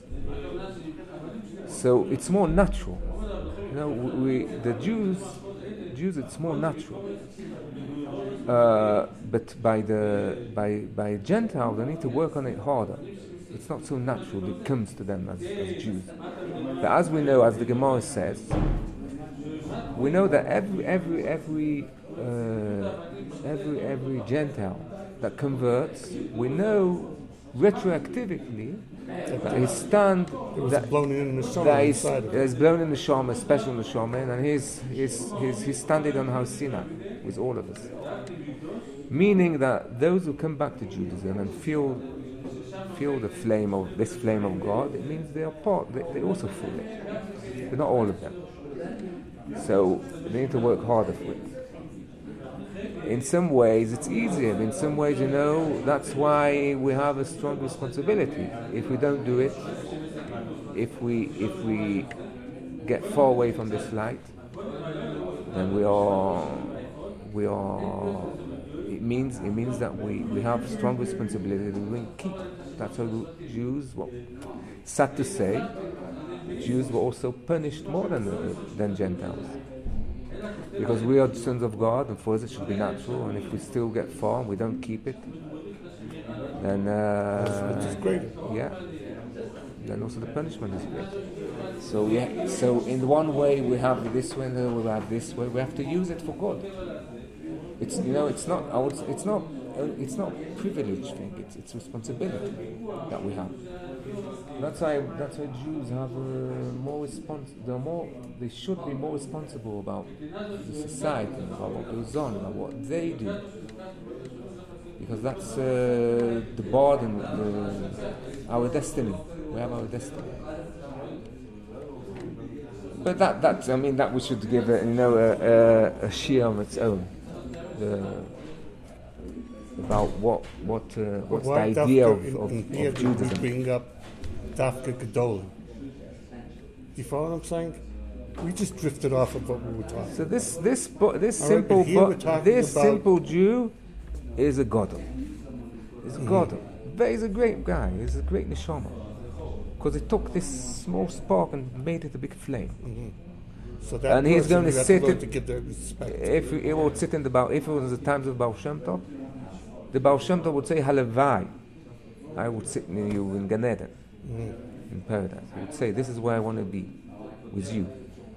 So it's more natural. You know, we the Jews, Jews, it's more natural. Uh, but by the by by Gentiles, they need to work on it harder. It's not so natural. It comes to them as, as Jews. But as we know, as the Gemara says, we know that every every every. Uh, every every Gentile that converts, we know retroactively that his stand It was that, blown in the summer that is, inside of it. is blown in the Shama, especially in the Shama, and he's he's he's he's standing on Har Sinai with all of us. Meaning that those who come back to Judaism and feel feel the flame of this flame of God, it means they are part. They, they also feel it, but not all of them. So they need to work harder for it. In some ways it's easier, in some ways, you know, that's why we have a strong responsibility. If we don't do it, if we if we get far away from this light, then we are we are it means it means that we, we have strong responsibility to keep. That's how Jews, well, sad to say, Jews were also punished more than than Gentiles, because we are the sons of God, and for us it should be natural. And if we still get far and we don't keep it, then uh, Which is great. yeah, then also the punishment is great. So yeah, so in one way we have this way, and we have this way. We have to use it for God. It's you know, it's not our, it's not it's not a privilege thing. It's it's responsibility that we have. That's why that's why Jews have uh, more respons. They're more. They should be more responsible about the society, about what goes on, about what they do. Because that's uh, the burden, the, our destiny. We have our destiny. But that, that I mean, that we should give it, you know, a, a, a sheer on its own. The, about what, what, uh, what's the Why idea dafka of, in- of, in here of did we Judaism. bring up Dafka Gedolim? Do you follow what I'm saying? We just drifted off of what we were talking So this, this, bo- this All right, simple, but here we're bo- talking this about- simple Jew is a Godel. He's a Mm-hmm. Godel. But he's a great guy. He's a great neshama. Because he took this small spark and made it a big flame. So that And he's person going we to have sit learn it- to give their respect. If he would sit in the Baal, if it was the times of Baal Shem Tov, the Baal Shem Tov would say, Halavai, I would sit near you in Gan Eden, in paradise. He would say, this is where I want to be, with you.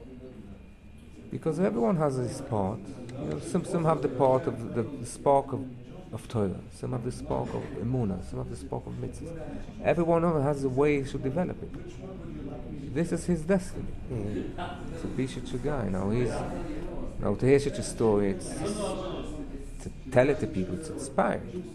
Because everyone has his part. You know, some, some have the part of the, the spark of, of Torah, some have the spark of Emunah, some have the spark of Mitzvah. Everyone has a way he should develop it. This is his destiny. It's a Bishit guy. Now he's now to hear such a story, it's, it's to tell it to people, it's inspiring.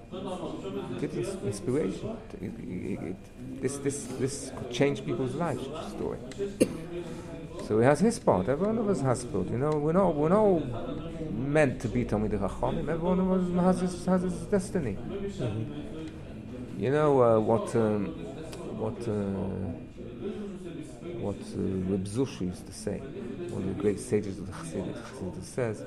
It gives us inspiration. It, it, it, this this this could change people's lives. Such a story. So he has his part. Every one of us has part. You know, we're not we're not meant to be Talmidei Chachamim. Every one of us has his has his destiny. Mm-hmm. You know uh, what um, what. Uh, what uh, Reb Zusha used to say, one of the great sages of the Chassidus, Chassidus says,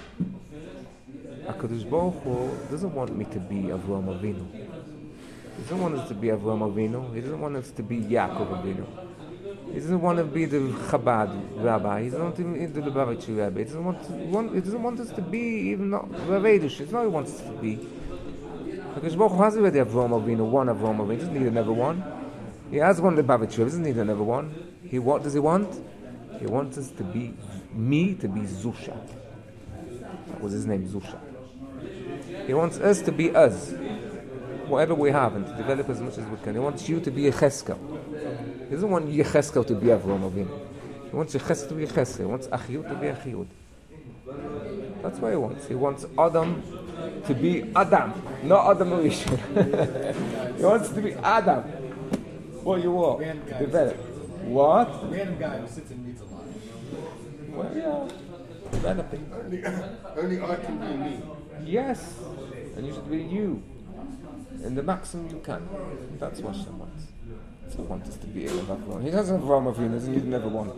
HaKadosh Baruch Hu doesn't want me to be Avraham Avinu. He doesn't want us to be Avraham Avinu. He doesn't want us to be Yaakov Avinu. He doesn't want to be the Chabad rabbi. He doesn't want to be the Lubavitcher rabbi. He doesn't want, to, want, he doesn't want us to be even not Rav Eidush. It's not what he wants us to be. HaKadosh Baruch Hu has already Avraham Avinu, one Avraham Avinu. He doesn't need another one. He has one Lubavitcher. He doesn't need another one. He what does he want? He wants us to be me to be Zusha. That was his name, Zusha. He wants us to be us, whatever we have, and to develop as much as we can. He wants you to be Yecheskel. He doesn't want Yecheskel to be Avraham Avinu. He wants Yecheskel to be Yecheskel. He wants Achiyud to be Achiyud. That's what he wants. He wants Adam to be Adam, not Adam Rishon. He wants to be Adam. What you want? Random guy. Develop. What? Random guy who sits and reads a lot. Well, yeah. Developing. Only, only I can be me. Yes. And you should be you. In the maximum you can. That's what Hashem wants. He doesn't want us to be Avraham. He doesn't have Avraham Avinu. He doesn't need never one.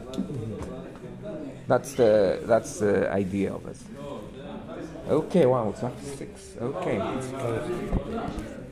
That's the that's the idea of us. Okay, wow, it's after six. Okay.